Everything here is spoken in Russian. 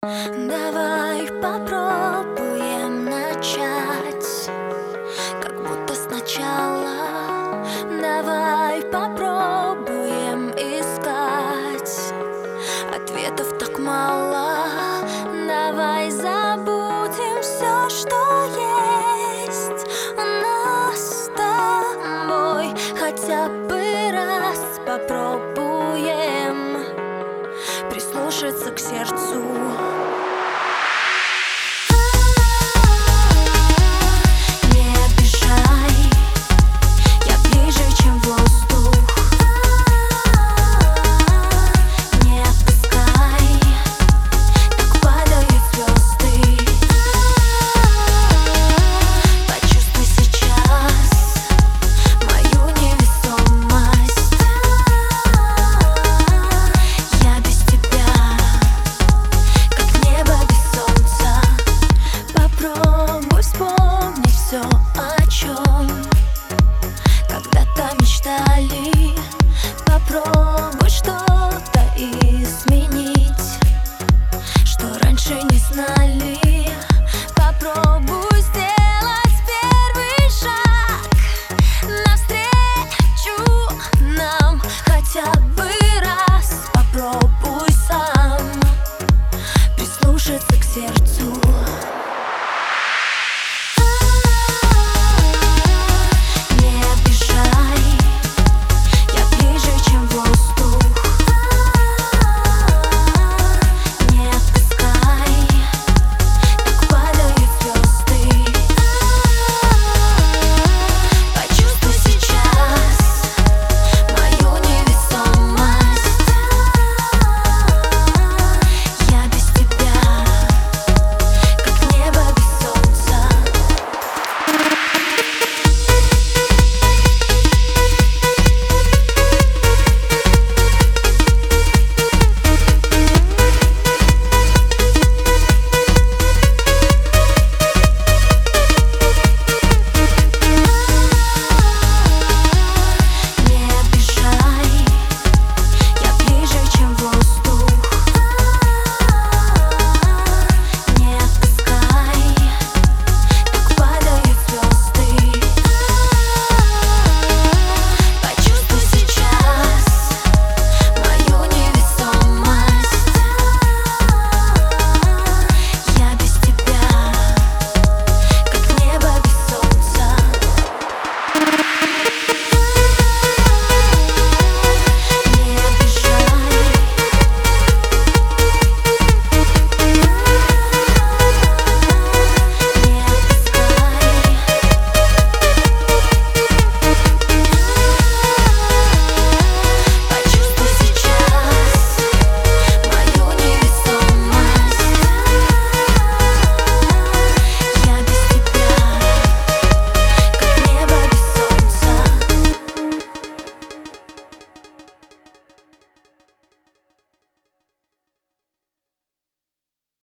Давай попробуем начать, как будто сначала. Давай попробуем искать, ответов так мало. Давай забудем все, что есть у нас с тобой. Хотя бы раз попробуем прислушаться к сердцу. Все, о чем когда-то мечтали. Попробуй что-то изменить, что раньше не знали. Попробуй сделать первый шаг навстречу нам. Хотя бы раз попробуй сам прислушаться к сердцу.